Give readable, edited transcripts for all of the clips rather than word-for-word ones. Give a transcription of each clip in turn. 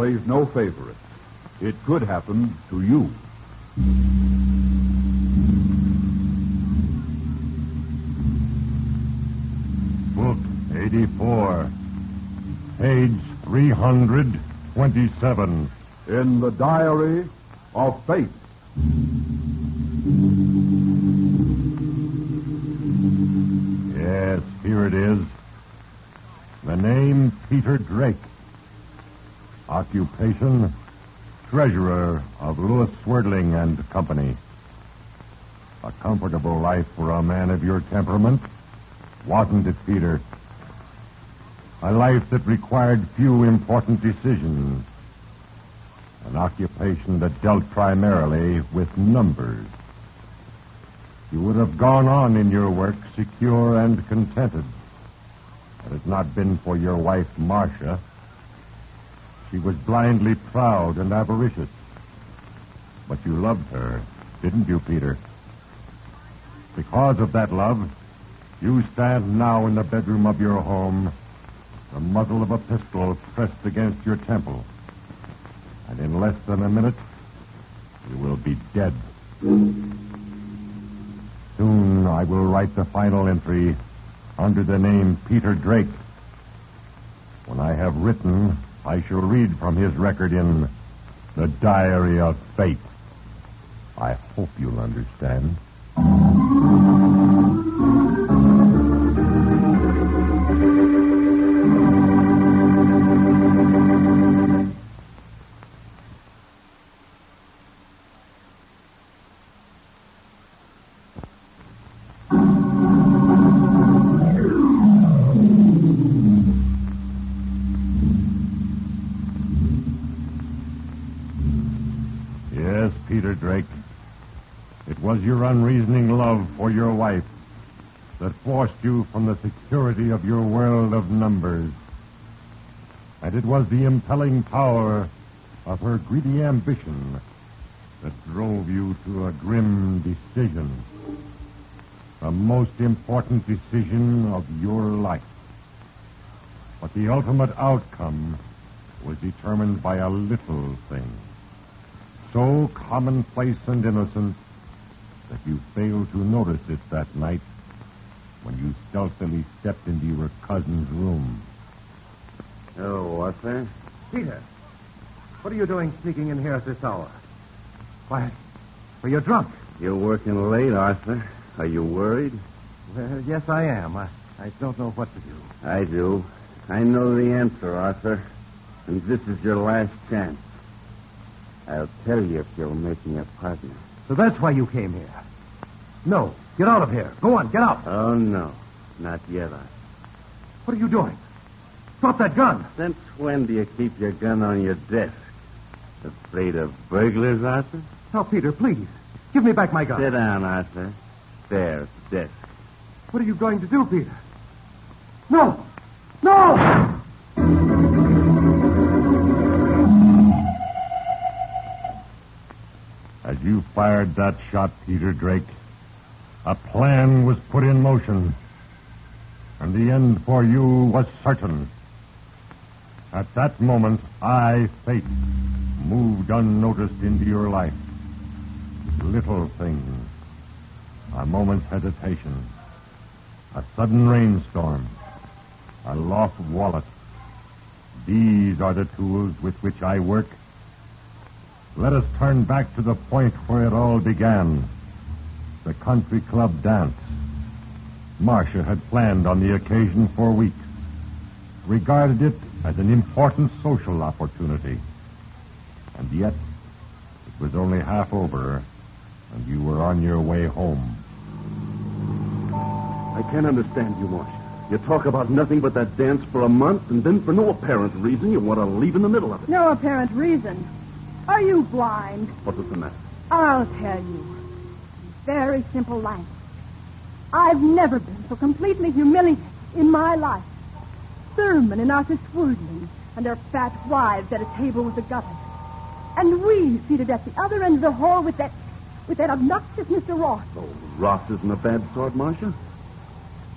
plays no favorites. It could happen to you. Book 84, page 327. In the Diary of Fate. Yes, here it is. The name Peter Drake. Occupation, treasurer of Louis Swerdling and Company. A comfortable life for a man of your temperament, wasn't it, Peter? A life that required few important decisions. An occupation that dealt primarily with numbers. You would have gone on in your work secure and contented had it not been for your wife, Marcia. She was blindly proud and avaricious. But you loved her, didn't you, Peter? Because of that love, you stand now in the bedroom of your home, the muzzle of a pistol pressed against your temple. And in less than a minute, you will be dead. Soon I will write the final entry under the name Peter Drake. When I have written, I shall read from his record in the Diary of Fate. I hope you'll understand. Peter Drake, it was your unreasoning love for your wife that forced you from the security of your world of numbers. And it was the impelling power of her greedy ambition that drove you to a grim decision. The most important decision of your life. But the ultimate outcome was determined by a little thing. So commonplace and innocent that you failed to notice it that night when you stealthily stepped into your cousin's room. Oh, Arthur? Peter, what are you doing sneaking in here at this hour? Why, well, you're drunk. You're working late, Arthur. Are you worried? Well, yes, I am. I don't know what to do. I do. I know the answer, Arthur. And this is your last chance. I'll tell you if you'll make me a partner. So that's why you came here. No, get out of here. Go on, get out. Oh, no. Not yet, Arthur. What are you doing? Drop that gun. Since when do you keep your gun on your desk? Afraid of burglars, Arthur? Now, Peter, please. Give me back my gun. Sit down, Arthur. There, at the desk. What are you going to do, Peter? No! No! As you fired that shot, Peter Drake, a plan was put in motion, and the end for you was certain. At that moment, Fate, moved unnoticed into your life. Little things, a moment's hesitation, a sudden rainstorm, a lost wallet. These are the tools with which I work. Let us turn back to the point where it all began. The country club dance. Marcia had planned on the occasion for weeks, regarded it as an important social opportunity. And yet, it was only half over, and you were on your way home. I can't understand you, Marcia. You talk about nothing but that dance for a month, and then for no apparent reason, you want to leave in the middle of it. No apparent reason. Are you blind? What was the matter? I'll tell you. Very simple language. I've never been so completely humiliated in my life. Thurman and Arthur Swerdling and their fat wives at a table with the governor. And we seated at the other end of the hall with that obnoxious Mr. Ross. Oh, Ross isn't a bad sort, Marcia.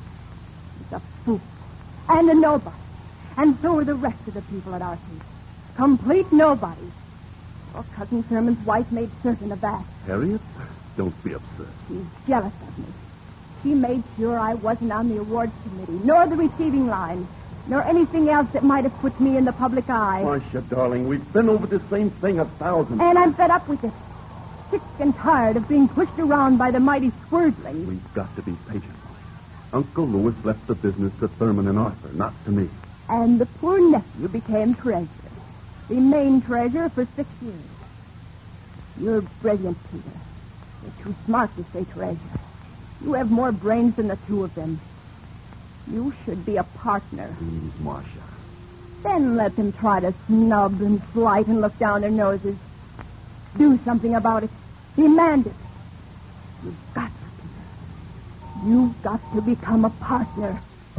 He's a fool. And a nobody. And so are the rest of the people at our table. Complete nobody. Your cousin Thurman's wife made certain of that. Harriet, don't be upset. She's jealous of me. She made sure I wasn't on the awards committee, nor the receiving line, nor anything else that might have put me in the public eye. Marcia, darling, we've been over this same thing 1,000 And I'm fed up with it. Sick and tired of being pushed around by the mighty Swerdling. We've got to be patient. Uncle Lewis left the business to Thurman and Arthur, not to me. And the poor nephew became treasurer. The main treasurer for 6 years. You're brilliant, Peter. You're too smart to stay treasurer. You have more brains than the two of them. You should be a partner. Please, Marcia. Then let them try to snub and slight and look down their noses. Do something about it. Demand it. You've got to, Peter. You've got to become a partner.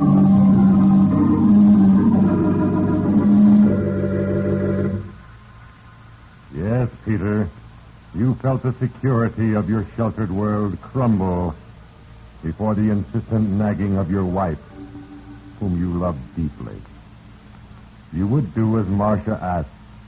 Yes, Peter. You felt the security of your sheltered world crumble before the insistent nagging of your wife, whom you loved deeply. You would do as Marcia asked.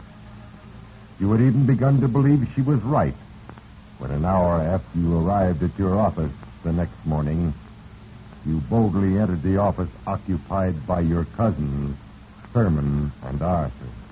You had even begun to believe she was right when an hour after you arrived at your office the next morning, you boldly entered the office occupied by your cousins, Thurman and Arthur.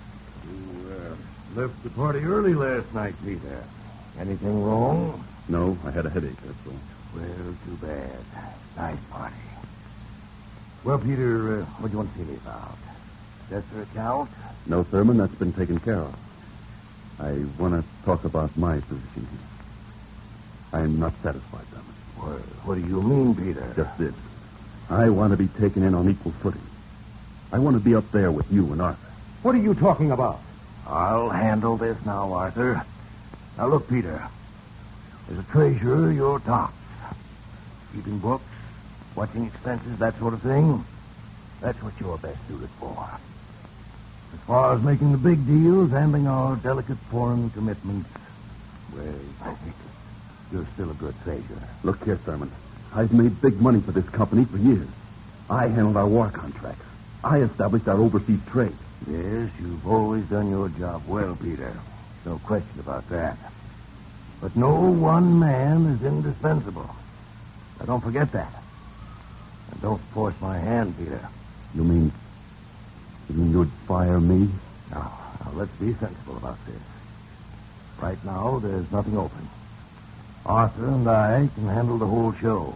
You left the party early last night, Peter. Anything wrong? No, I had a headache, that's all. Well, too bad. Nice party. Well, Peter, what do you want to see me about? Chester account? No, Thurman, that's been taken care of. I want to talk about my position here. I am not satisfied, Thurman. Well, what do you mean, Peter? Just this. I want to be taken in on equal footing. I want to be up there with you and Arthur. What are you talking about? I'll handle this now, Arthur. Now, look, Peter. As a treasurer, you're tops. Keeping books, watching expenses, that sort of thing. That's what you're best suited for. As far as making the big deals, handling our delicate foreign commitments, well, I think you're still a good treasurer. Look here, Thurman. I've made big money for this company for years. I handled our war contracts. I established our overseas trade. Yes, you've always done your job well, Peter. No question about that. But no one man is indispensable. Now, don't forget that. And don't force my hand, Peter. You mean you'd fire me? Now, let's be sensible about this. Right now, there's nothing open. Arthur and I can handle the whole show.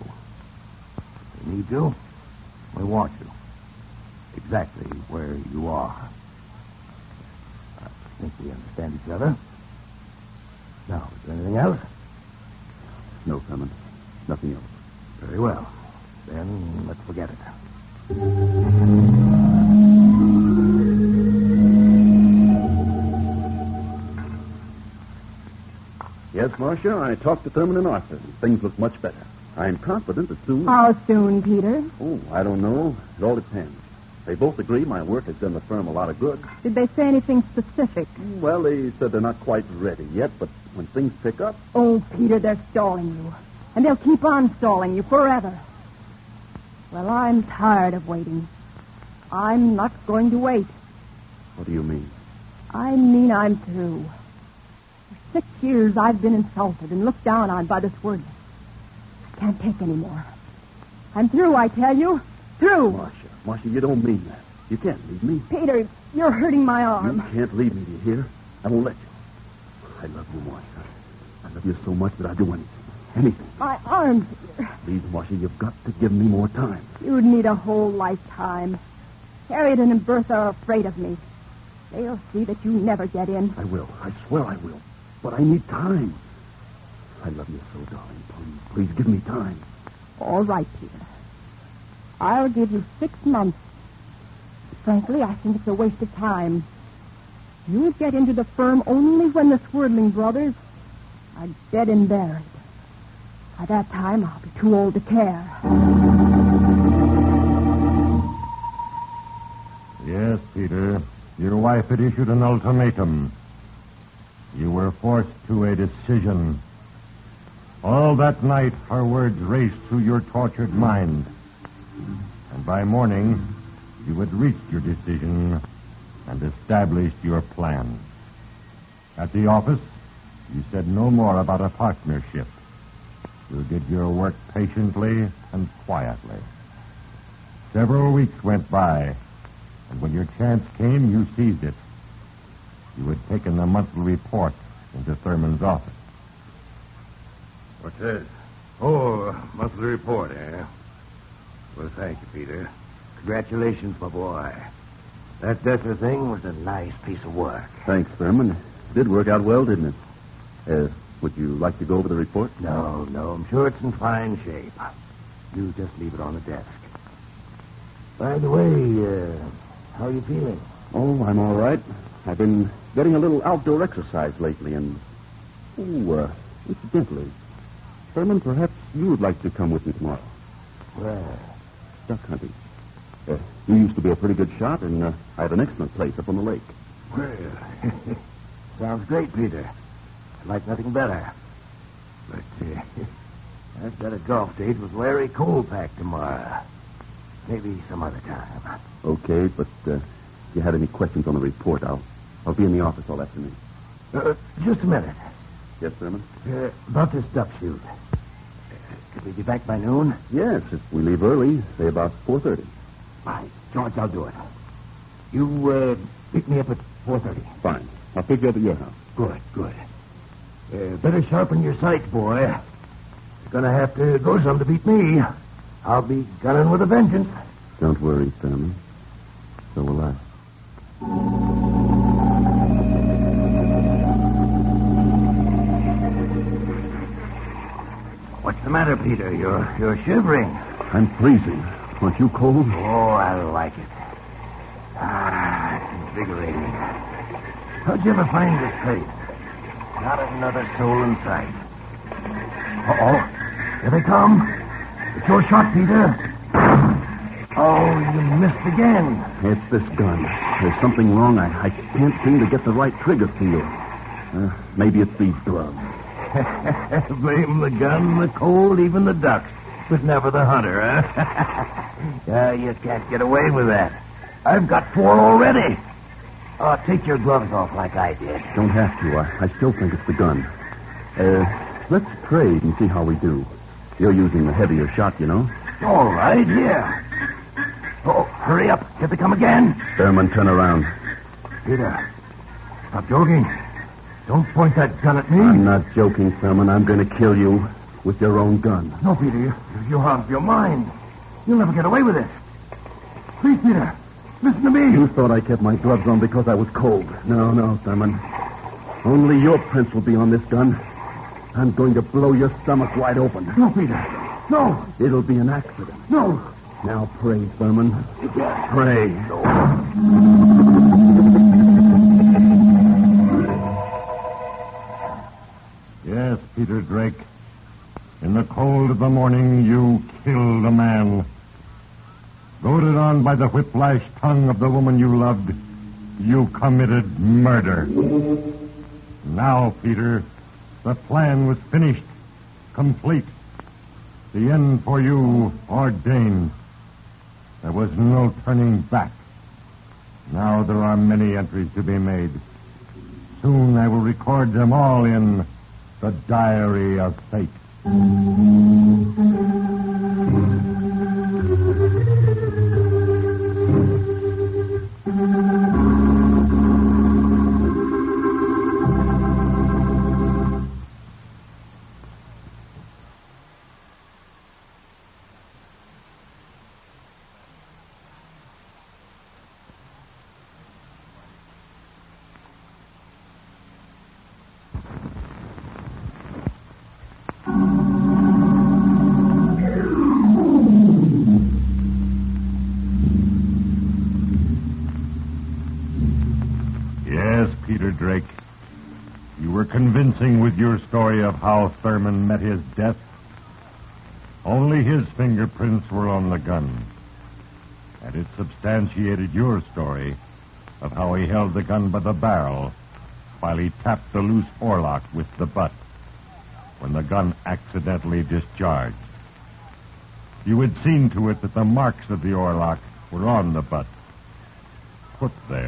We need you. We want you. Exactly where you are. I think we understand each other. Now, is there anything else? No, Thurman. Nothing else. Very well. Then let's forget it. Yes, Marcia, I talked to Thurman and Arthur. Things look much better. I'm confident that soon... How soon, Peter? Oh, I don't know. It all depends. They both agree my work has done the firm a lot of good. Did they say anything specific? Well, they said they're not quite ready yet, but when things pick up... Oh, Peter, they're stalling you. And they'll keep on stalling you forever. Well, I'm tired of waiting. I'm not going to wait. What do you mean? I mean I'm through. For 6 years, I've been insulted and looked down on by this word. I can't take any more. I'm through, I tell you. Through. Marcia, you don't mean that. You can't leave me. Peter, you're hurting my arm. You can't leave me, do you hear? I won't let you. I love you, Marcia. I love you so much that I'd do anything. Anything. My arm, Peter. Please, Marcia, you've got to give me more time. You'd need a whole lifetime. Harriet and Bertha are afraid of me. They'll see that you never get in. I will. I swear I will. But I need time. I love you so, darling. Please give me time. All right, Peter. I'll give you 6 months. Frankly, I think it's a waste of time. You'll get into the firm only when the Swerdling brothers are dead and buried. By that time, I'll be too old to care. Yes, Peter. Your wife had issued an ultimatum. You were forced to a decision. All that night, her words raced through your tortured mind. And by morning, you had reached your decision and established your plan. At the office, you said no more about a partnership. You did your work patiently and quietly. Several weeks went by, and when your chance came, you seized it. You had taken the monthly report into Thurman's office. What's this? Oh, monthly report, eh? Well, thank you, Peter. Congratulations, my boy. That Dessa thing was a nice piece of work. Thanks, Thurman. It did work out well, didn't it? Would you like to go over the report? No, I'm sure it's in fine shape. You just leave it on the desk. By the way, how are you feeling? Oh, I'm all right. I've been getting a little outdoor exercise lately, and... incidentally, Thurman, perhaps you would like to come with me tomorrow. Well, Duck hunting. You used to be a pretty good shot, and I have an excellent place up on the lake. well, sounds great, Peter. I'd like nothing better. But I've got a golf date with Larry Colpack tomorrow. Maybe some other time. Okay, but if you had any questions on the report, I'll be in the office all afternoon. Just a minute. Yes, Thurman? About this duck shoot. Could we be back by noon? Yes, if we leave early, say about 4:30. Fine. George, I'll do it. You pick me up at 4:30. Fine. I'll pick you up at your house. Good. Better sharpen your sights, boy. You're going to have to go some to beat me. I'll be gunning with a vengeance. Don't worry, Thurman. So will I. What's the matter, Peter? You're shivering. I'm freezing. Aren't you cold? Oh, I like it. It's invigorating. How'd you ever find this place? Not another soul in sight. Uh-oh. Here they come. It's your shot, Peter. Oh, you missed again. It's this gun. There's something wrong. I can't seem to get the right trigger feel. Maybe it's these gloves. Blame the gun, the cold, even the ducks. But never the hunter, huh? You can't get away with that. I've got 4 already. Oh, take your gloves off like I did. Don't have to. I still think it's the gun. Let's trade and see how we do. You're using the heavier shot, you know. All right, here. Oh, hurry up. Here they come again. Thurman, turn around. Peter, stop joking. Don't point that gun at me. I'm not joking, Thurman. I'm going to kill you with your own gun. No, Peter, you're out of your mind. You'll never get away with it. Please, Peter, listen to me. You thought I kept my gloves on because I was cold. No, Thurman. Only your prints will be on this gun. I'm going to blow your stomach wide open. No, Peter. No. It'll be an accident. No. Now pray, Thurman. Pray. Yes, Peter Drake. In the cold of the morning, you killed a man. Goaded on by the whiplash tongue of the woman you loved, you committed murder. Now, Peter, the plan was finished, complete. The end for you ordained. There was no turning back. Now there are many entries to be made. Soon I will record them all in the Diary of Fate. Peter Drake. You were convincing with your story of how Thurman met his death. Only his fingerprints were on the gun. And it substantiated your story of how he held the gun by the barrel while he tapped the loose oarlock with the butt when the gun accidentally discharged. You had seen to it that the marks of the oarlock were on the butt, put there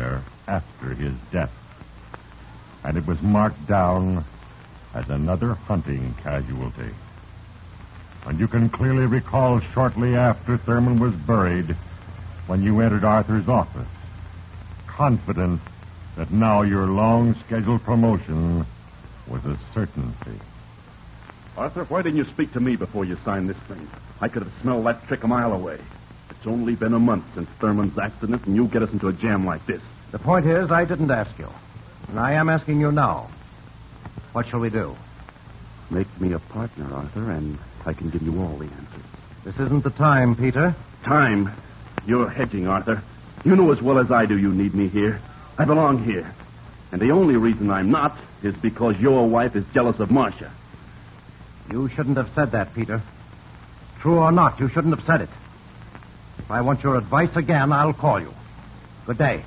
after his death. And it was marked down as another hunting casualty. And you can clearly recall shortly after Thurman was buried when you entered Arthur's office, confident that now your long-scheduled promotion was a certainty. Arthur, why didn't you speak to me before you signed this thing? I could have smelled that trick a mile away. It's only been a month since Thurman's accident, and you get us into a jam like this. The point is, I didn't ask you. And I am asking you now. What shall we do? Make me a partner, Arthur, and I can give you all the answers. This isn't the time, Peter. Time? You're hedging, Arthur. You know as well as I do you need me here. I belong here. And the only reason I'm not is because your wife is jealous of Marcia. You shouldn't have said that, Peter. True or not, you shouldn't have said it. If I want your advice again, I'll call you. Good day.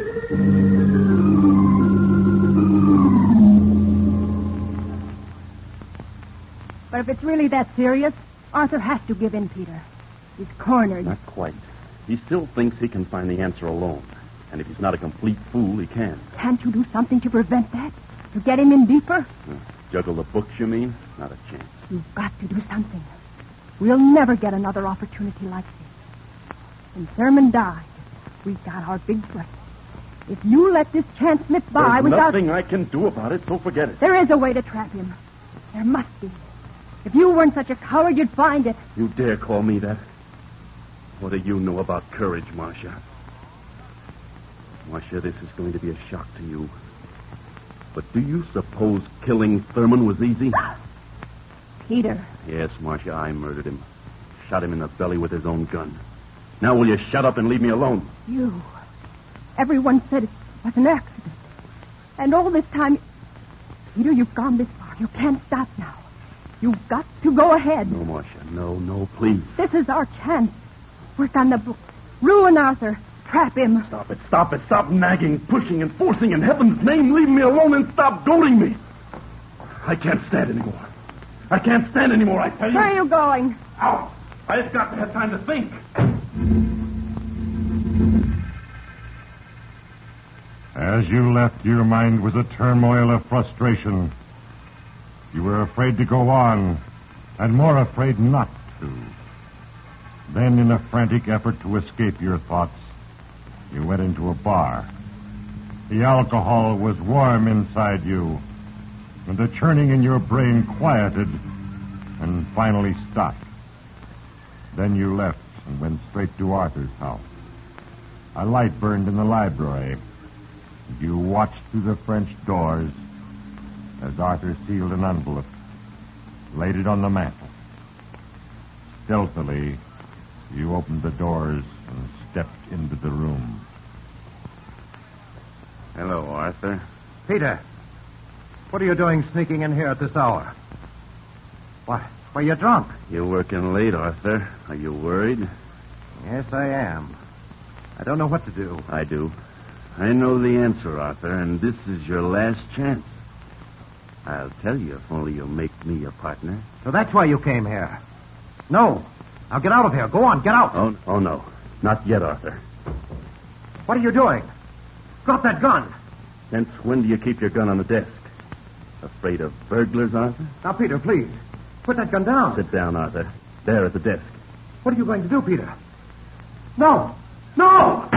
But if it's really that serious, Arthur has to give in, Peter. He's cornered. Not quite. He still thinks he can find the answer alone. And if he's not a complete fool, he can. Can't you do something to prevent that? To get him in deeper? Juggle the books, you mean? Not a chance. You've got to do something. We'll never get another opportunity like this. When Thurman died, we got our big break. If you let this chance slip by There's without... nothing I can do about it, so forget it. There is a way to trap him. There must be. If you weren't such a coward, you'd find it. You dare call me that? What do you know about courage, Marcia? Marcia, this is going to be a shock to you. But do you suppose killing Thurman was easy? Peter. Yes, Marcia, I murdered him. Shot him in the belly with his own gun. Now will you shut up and leave me alone? You. Everyone said it was an accident. And all this time... Peter, you've gone this far. You can't stop now. You've got to go ahead. No, Marcia. No, please. This is our chance. Work on the books. Ruin Arthur. Trap him. Stop it. Stop nagging, pushing, and forcing. In heaven's name, leave me alone and stop goading me. I can't stand anymore. I tell you. Where are you going? Out. I've got to have time to think. As you left, your mind was a turmoil of frustration. You were afraid to go on, and more afraid not to. Then, in a frantic effort to escape your thoughts, you went into a bar. The alcohol was warm inside you, and the churning in your brain quieted and finally stopped. Then you left and went straight to Arthur's house. A light burned in the library. You watched through the French doors as Arthur sealed an envelope, laid it on the mantel. Stealthily, you opened the doors and stepped into the room. Hello, Arthur. Peter, what are you doing sneaking in here at this hour? Why, you're drunk. You're working late, Arthur. Are you worried? Yes, I am. I don't know what to do. I do. I know the answer, Arthur, and this is your last chance. I'll tell you if only you'll make me your partner. So that's why you came here. No. Now get out of here. Go on, get out. Oh, no. Not yet, Arthur. What are you doing? Drop that gun. Since when do you keep your gun on the desk? Afraid of burglars, Arthur? Now, Peter, please. Put that gun down. Sit down, Arthur. There at the desk. What are you going to do, Peter? No! No!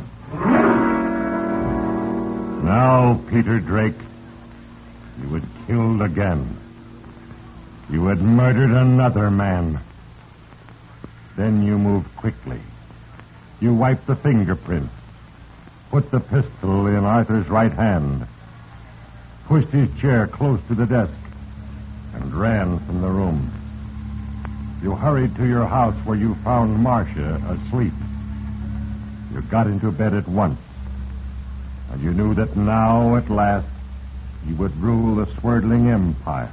Now, Peter Drake, you had killed again. You had murdered another man. Then you moved quickly. You wiped the fingerprints, put the pistol in Arthur's right hand, pushed his chair close to the desk, and ran from the room. You hurried to your house where you found Marcia asleep. You got into bed at once, and you knew that now, at last, you would rule the swirling empire.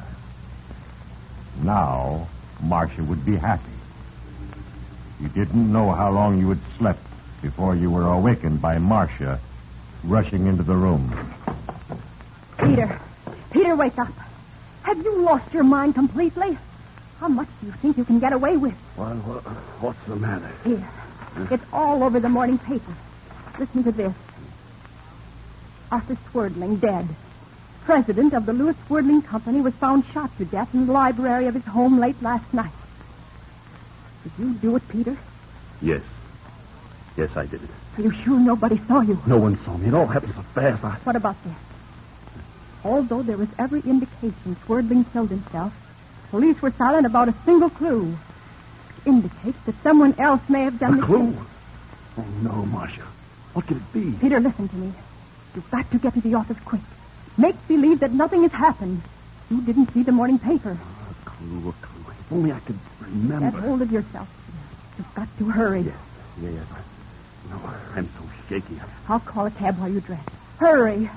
Now, Marcia would be happy. You didn't know how long you had slept before you were awakened by Marcia rushing into the room. Peter, wake up. Have you lost your mind completely? How much do you think you can get away with? What's the matter? Here. It's all over the morning paper. Listen to this. Arthur Swerdling dead. President of the Lewis Swerdling Company was found shot to death in the library of his home late last night. Did you do it, Peter? Yes. Yes, I did it. Are you sure nobody saw you? No one saw me. It all happened so fast. What about this? Although there was every indication Swerdling killed himself, police were silent about a single clue. It indicates that someone else may have done A clue? Oh, no, Marcia. What could it be? Peter, listen to me. You've got to get to the office quick. Make believe that nothing has happened. You didn't see the morning paper. A clue. If only I could remember. Get hold of yourself. You've got to hurry. Yes. No, I'm so shaky. I'll call a cab while you dress. Hurry.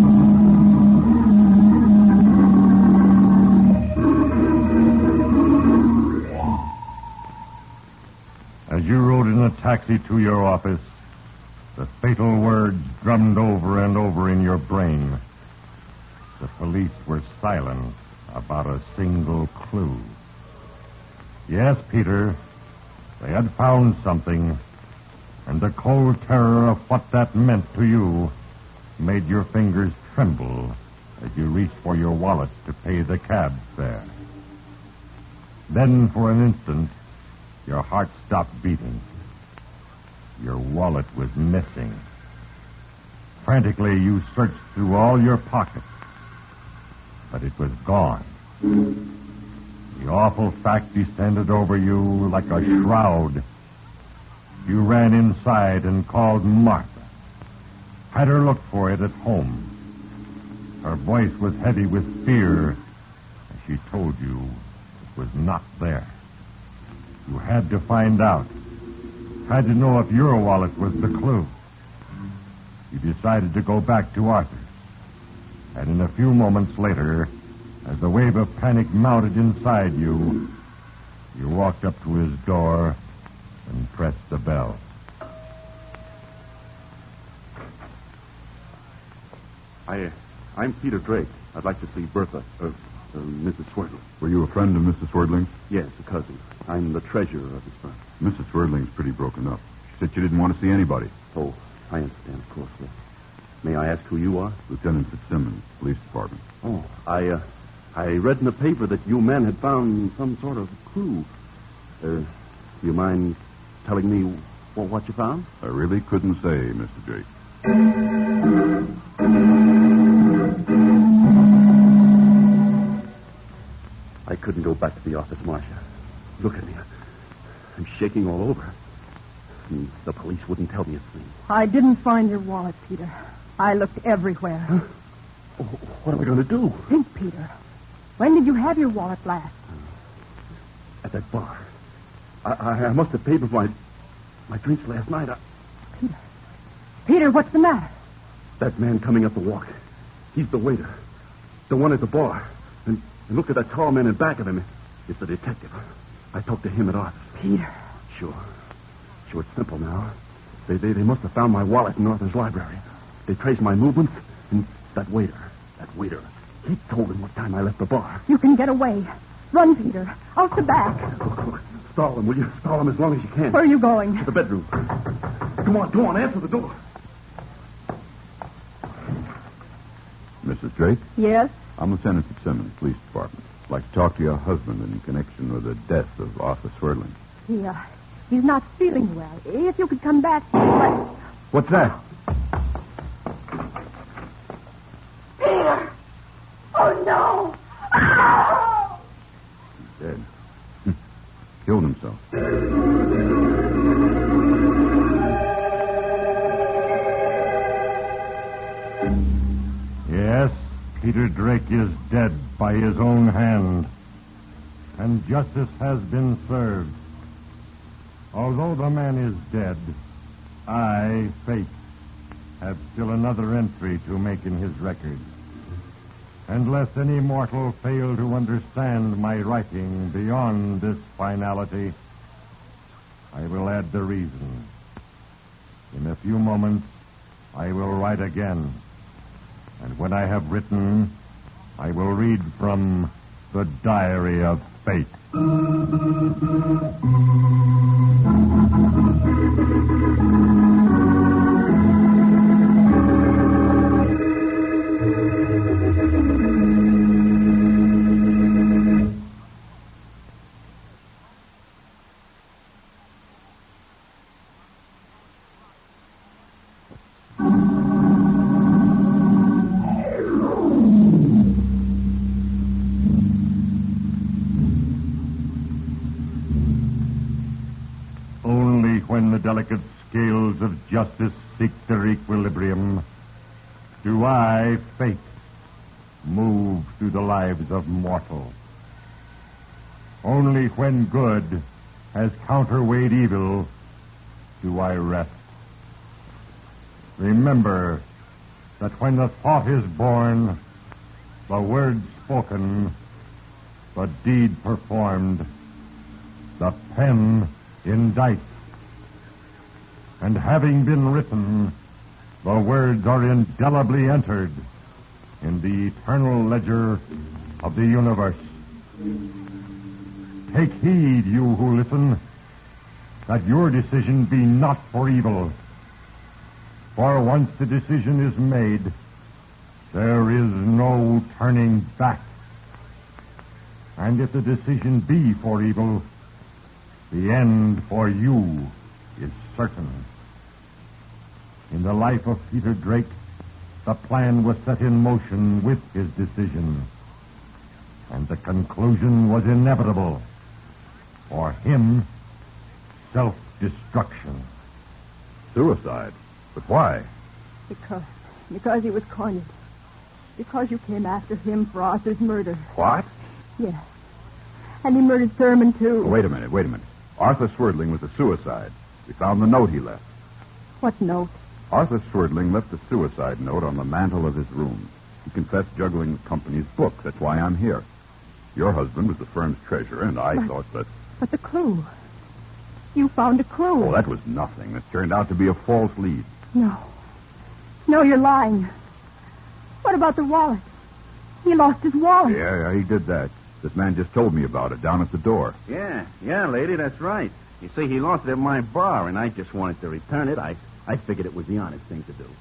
As you rode in a taxi to your office, the fatal words drummed over and over in your brain. The police were silent about a single clue. Yes, Peter, they had found something, and the cold terror of what that meant to you made your fingers tremble as you reached for your wallet to pay the cab fare. Then, for an instant, your heart stopped beating. Your wallet was missing. Frantically, you searched through all your pockets, but it was gone. The awful fact descended over you like a shroud. You ran inside and called Martha. Had her look for it at home. Her voice was heavy with fear as she told you it was not there. You had to find out. Had to know if your wallet was the clue. You decided to go back to Arthur's. And in a few moments later, as the wave of panic mounted inside you, you walked up to his door and pressed the bell. I'm Peter Drake. I'd like to see Bertha, Mrs. Swerdling. Were you a friend of Mrs. Swerdling's? Yes, a cousin. I'm the treasurer of his firm. Mrs. Swerdling's pretty broken up. She said she didn't want to see anybody. Oh, I understand, of course. May I ask who you are? Lieutenant Fitzsimmons, police department. Oh, I read in the paper that you men had found some sort of clue. Do you mind telling me what you found? I really couldn't say, Mr. Drake. I couldn't go back to the office, Marcia. Look at me. I'm shaking all over. And the police wouldn't tell me a thing. I didn't find your wallet, Peter. I looked everywhere. Huh? Oh, what am I going to do? Think, Peter. When did you have your wallet last? At that bar. I must have paid for my drinks last night. Peter, what's the matter? That man coming up the walk. He's the waiter. The one at the bar. And look at that tall man in back of him. It's the detective. I talked to him at Arthur's. Peter. Sure, it's simple now. They must have found my wallet in Arthur's library. They traced my movements, and that waiter, he told them what time I left the bar. You can get away. Run, Peter. Out the back. Look. Stall him, will you? Stall him as long as you can. Where are you going? To the bedroom. Come on, answer the door. Mrs. Drake? Yes? I'm Lieutenant Fitzsimmons, police department. I'd like to talk to your husband in connection with the death of Arthur Swerdling. He's not feeling well. If you could come back... What's that? Peter! Oh, no! Oh! He's dead. Killed himself. Yes, Peter Drake is dead by his own hand, and justice has been served. Although the man is dead, I, Fate, have still another entry to make in his record. And lest any mortal fail to understand my writing beyond this finality, I will add the reason. In a few moments, I will write again. And when I have written, I will read from the Diary of Fate. delicate scales of justice seek their equilibrium, do I, fate, move through the lives of mortals. Only when good has counterweighed evil do I rest. Remember that when the thought is born, the word spoken, the deed performed, the pen indicts. And having been written, the words are indelibly entered in the eternal ledger of the universe. Take heed, you who listen, that your decision be not for evil. For once the decision is made, there is no turning back. And if the decision be for evil, the end for you is certain. In the life of Peter Drake, the plan was set in motion with his decision, and the conclusion was inevitable. For him, self-destruction. Suicide? But why? Because he was cornered. Because you came after him for Arthur's murder. What? Yes. And he murdered Thurman, too. Oh, wait a minute. Arthur Swerdling was a suicide. We found the note he left. What note? Arthur Swerdling left a suicide note on the mantel of his room. He confessed juggling the company's books. That's why I'm here. Your husband was the firm's treasurer, and I thought that... But the clue. You found a clue. Oh, that was nothing. It turned out to be a false lead. No, you're lying. What about the wallet? He lost his wallet. Yeah, he did that. This man just told me about it down at the door. Yeah, lady, that's right. You see, he lost it at my bar, and I just wanted to return it. I figured it was the honest thing to do.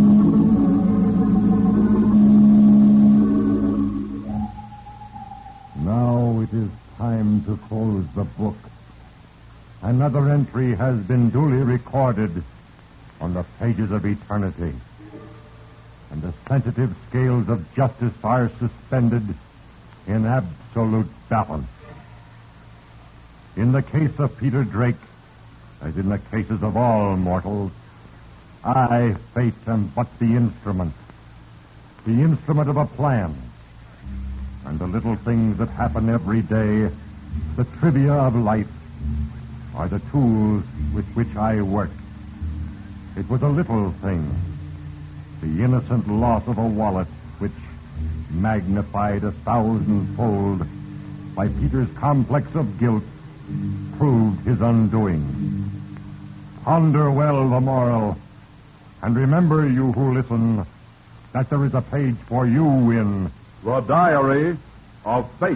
Now it is time to close the book. Another entry has been duly recorded on the pages of eternity, and the sensitive scales of justice are suspended in absolute balance. In the case of Peter Drake, as in the cases of all mortals, I, fate, am but the instrument of a plan. And the little things that happen every day, the trivia of life, are the tools with which I work. It was a little thing, the innocent loss of a wallet, which, magnified 1,000-fold by Peter's complex of guilt, proved his undoing. Ponder well the moral, and remember, you who listen, that there is a page for you in The Diary of Fate.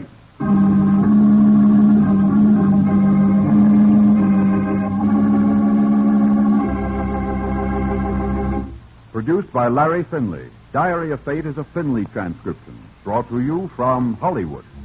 Produced by Larry Finley. Diary of Fate is a Finley transcription, brought to you from Hollywood.